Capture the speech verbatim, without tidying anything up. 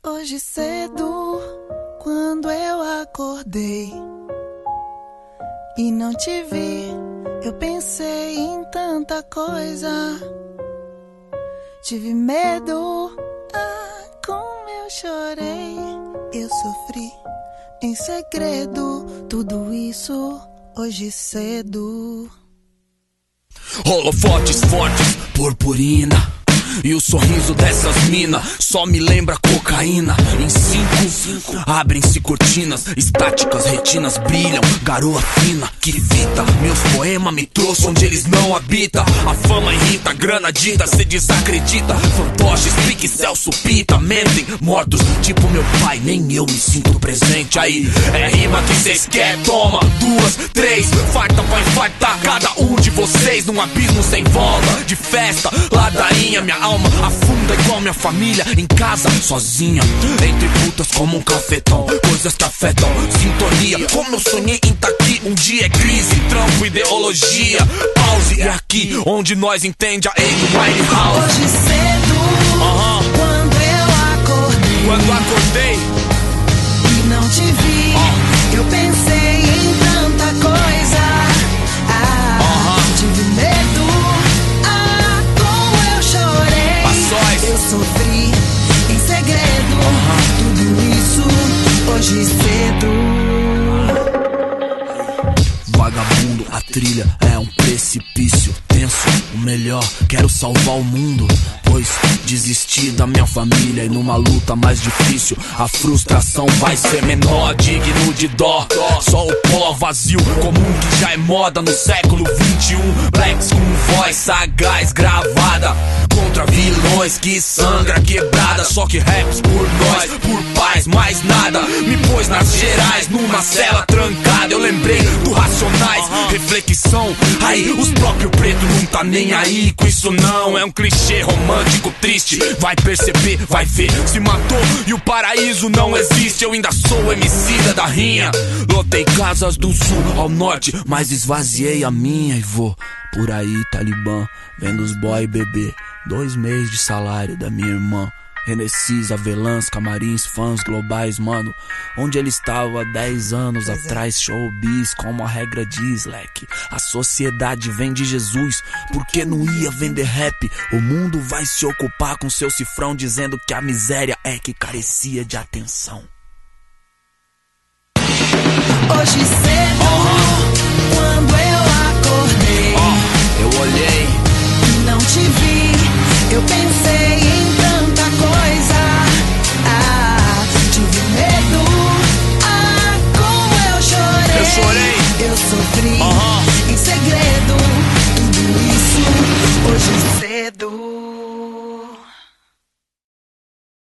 Hoje cedo, quando eu acordei e não te vi, eu pensei em tanta coisa. Tive medo, ah, como eu chorei. Eu sofri em segredo, tudo isso hoje cedo. Holofotes fortes, purpurina, e o sorriso dessas mina só me lembra cocaína. Em cinco, abrem-se cortinas, estáticas, retinas brilham, garoa fina. Que fita, meus poemas me trouxe onde eles não habitam. A fama irrita, grana dita, cê desacredita. Fantoches, pique, Celso Pita, mentem, mortos, tipo meu pai, nem eu me sinto presente. Aí, é rima que cês quer, toma, duas, três, farta pra infartar cada um de vocês num abismo sem volta. De festa, ladainha, minha alma afunda igual minha família em casa, sozinha, entre putas como um cafetão, coisas que afetam, sintonia, como eu sonhei em tá aqui. Um dia é crise, trampo, ideologia, pause, é aqui onde nós entende a Amy Winehouse. Hoje cedo, Uhum. quando eu acordei Quando acordei e não te vi, uh. eu pensei em tanta coisa. Ah, Uhum. tive medo, ah, como eu chorei. Eu sofri em segredo, tudo isso hoje cedo. Vagabundo, a trilha é um precipício tenso, o melhor, quero salvar o mundo, pois desisti da minha família e numa luta mais difícil a frustração vai ser menor, digno de dó. Só o pó vazio comum que já é moda no século vinte e um. Blacks com voz sagaz gravada contra vilões que sangra quebrada. Só que raps por nós, por paz, mais nada. Me pôs nas gerais, numa cela trancada. Eu lembrei do Racionais, reflexão. Aí os próprios pretos não tá nem aí com isso não. É um clichê romântico triste. Vai perceber, vai ver, se matou e o paraíso não existe. Eu ainda sou emicida da rinha. Lotei casas do sul ao norte, mas esvaziei a minha e vou por aí, Talibã, vendo os boy beber. Dois meses de salário da minha irmã. Renessis, Avelãs, camarins, fãs globais, mano. Onde ele estava há dez anos atrás, showbiz, como a regra diz, leque. A sociedade vem de Jesus, porque não ia vender rap. O mundo vai se ocupar com seu cifrão, dizendo que a miséria é que carecia de atenção. Hoje cedo, uh-huh. quando eu acordei, uh, eu olhei e não te vi, eu pensei em tanta coisa. Ah, tive medo, ah, como eu chorei. Eu chorei, eu sofri uh-huh. em segredo, tudo isso hoje cedo.